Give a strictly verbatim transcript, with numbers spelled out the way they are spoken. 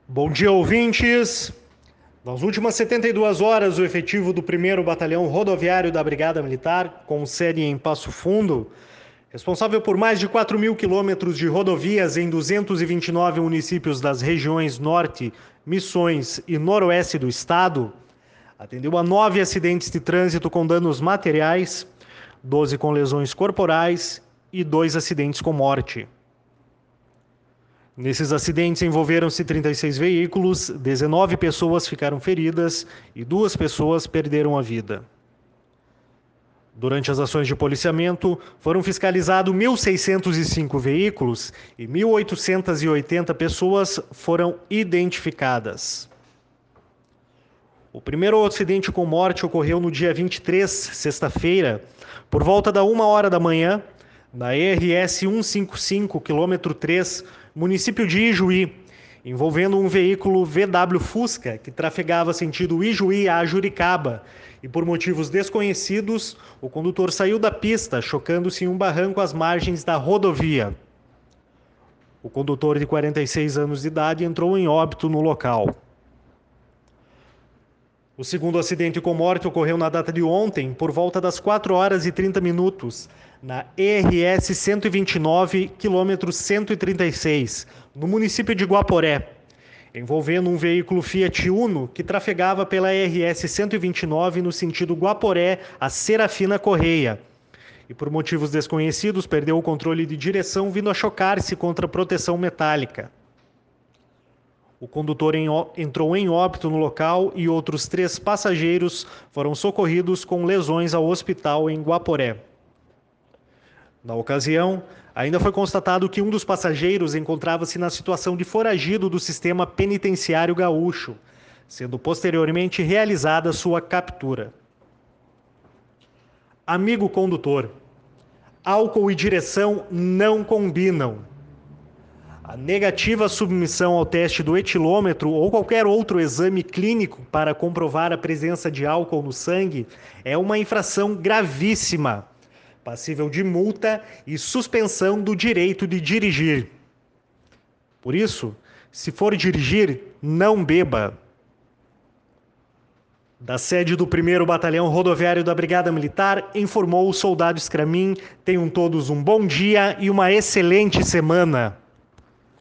Bom dia, ouvintes! Nas últimas setenta e duas horas, o efetivo do primeiro Batalhão Rodoviário da Brigada Militar, com sede em Passo Fundo, responsável por mais de quatro mil quilômetros de rodovias em duzentos e vinte e nove municípios das regiões Norte, Missões e Noroeste do Estado, atendeu a nove acidentes de trânsito com danos materiais, doze com lesões corporais e dois acidentes com morte. Nesses acidentes envolveram-se trinta e seis veículos, dezenove pessoas ficaram feridas e duas pessoas perderam a vida. Durante as ações de policiamento, foram fiscalizados mil seiscentos e cinco veículos e mil oitocentas e oitenta pessoas foram identificadas. O primeiro acidente com morte ocorreu no dia vinte e três, sexta-feira, por volta da uma hora da manhã, na E R S cento e cinquenta e cinco, quilômetro três, município de Ijuí, envolvendo um veículo V W Fusca que trafegava sentido Ijuí a Juricaba e, por motivos desconhecidos, o condutor saiu da pista, chocando-se em um barranco às margens da rodovia. O condutor de quarenta e seis anos de idade entrou em óbito no local. O segundo acidente com morte ocorreu na data de ontem, por volta das quatro horas e trinta minutos, na E R S cento e vinte e nove, quilômetro cento e trinta e seis, no município de Guaporé, envolvendo um veículo Fiat Uno que trafegava pela E R S cento e vinte e nove no sentido Guaporé a Serafina Correia, e por motivos desconhecidos perdeu o controle de direção, vindo a chocar-se contra a proteção metálica. O condutor entrou em óbito no local e outros três passageiros foram socorridos com lesões ao hospital em Guaporé. Na ocasião, ainda foi constatado que um dos passageiros encontrava-se na situação de foragido do sistema penitenciário gaúcho, sendo posteriormente realizada sua captura. Amigo condutor, álcool e direção não combinam. A negativa submissão ao teste do etilômetro ou qualquer outro exame clínico para comprovar a presença de álcool no sangue é uma infração gravíssima, passível de multa e suspensão do direito de dirigir. Por isso, se for dirigir, não beba. Da sede do primeiro Batalhão Rodoviário da Brigada Militar, informou o soldado Scramin. Tenham todos um bom dia e uma excelente semana.